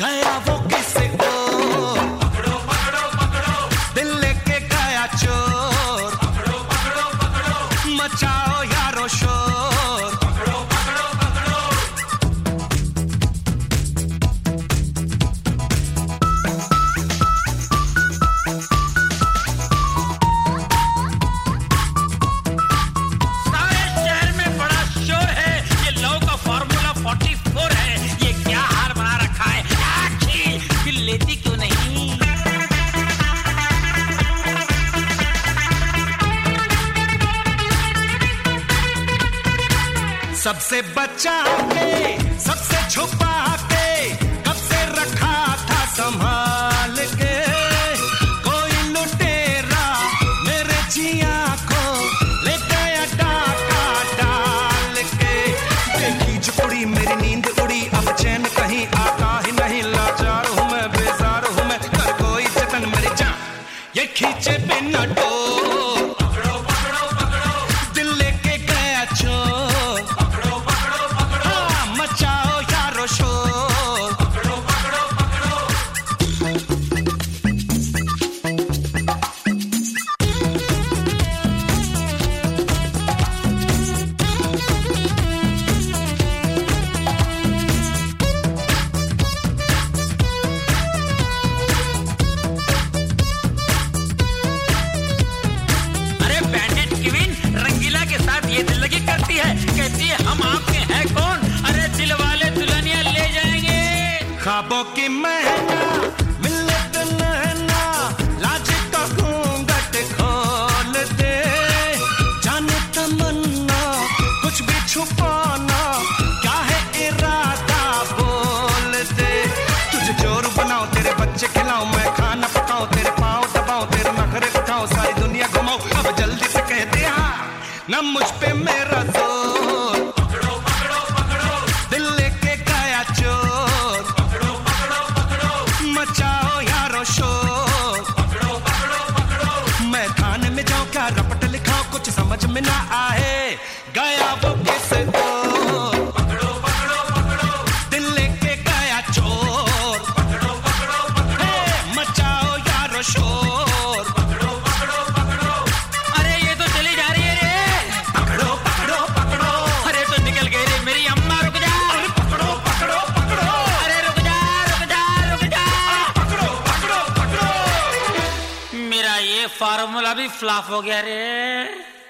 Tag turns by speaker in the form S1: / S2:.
S1: गया वो किसे को पकड़ो पकड़ो पकड़ो, दिल लेके गया चोर, पकड़ो पकड़ो पकड़ो, मचाओ यारो शोर, पकड़ो पकड़ो पकड़ो।
S2: सारे शहर में बड़ा शोर है, ये लव का फार्मूला 44 है। ये क्या हार बना रखा है, आखी फिर लेती क्यों नहीं?
S1: सबसे बचा के, सबसे छुपा के, कब से रखा था संभाल के, कोई लुटेरा मेरे जिया को ले गया डाका डाल के। देखी जो उड़ी मेरी नींद उड़ी, अब चैन कहीं आता ही नहीं, लाचार हूँ मैं, बेजार हूँ मैं, कर कोई जतन मेरी जान ये खींचे बिना डोर, पकड़ो पकड़ो पकड़ो, दिल लेके गया चोर, पकड़ो पकड़ो पकड़ो, हाँ, मचाओ यारो शोर, पकड़ो पकड़ो पकड़ो।
S2: अरे बैंडिट क्वीन रंगीला के साथ ये दिल लगी करती है, कहती है हम आपके हैं कौन, अरे दिल वाले दुल्हनिया ले जाएंगे।
S1: ख्वाबों की महंगा मिले तो नैना, लाज का घूंघट खोल दे, जाने तमन्ना कुछ भी छुपाना, क्या है इरादा बोल दे। तुझे जोर बनाओ, तेरे बच्चे खिलाओ, मैं खाना पकाऊं, तेरे पाँव दबाऊं, तेरे नखरे उठाऊं, सारी दुनिया घुमाऊं, अब जल्दी से कह दे हाँ, ना मुझ पे मेरा जोर, पकड़ो पकड़ो पकड़ो, दिल लेके गया चोर, पकड़ो पकड़ो पकड़ो, मचाओ यारो शोर, पकड़ो पकड़ो पकड़ो। मैं थाने में जाऊं क्या रपट लिखाऊं, कुछ समझ में ना आए, गया वो किसे को, पकड़ो पकड़ो पकड़ो, दिल लेके गया चोर, पकड़ो पकड़ो पकड़ो, मचाओ यारो शोर, पकड़ो पकड़ो पकड़ो।
S2: अरे ये तो चली जा रही है रे,
S1: पकड़ो पकड़ो पकड़ो,
S2: अरे तो निकल गई रे मेरी अम्मा, रुक जा,
S1: अरे पकड़ो पकड़ो पकड़ो,
S2: अरे रुक जा रुक जा रुक जा,
S1: पकड़ो पकड़ो पकड़ो।
S2: मेरा ये फार्मूला भी फ्लॉप हो गया रे।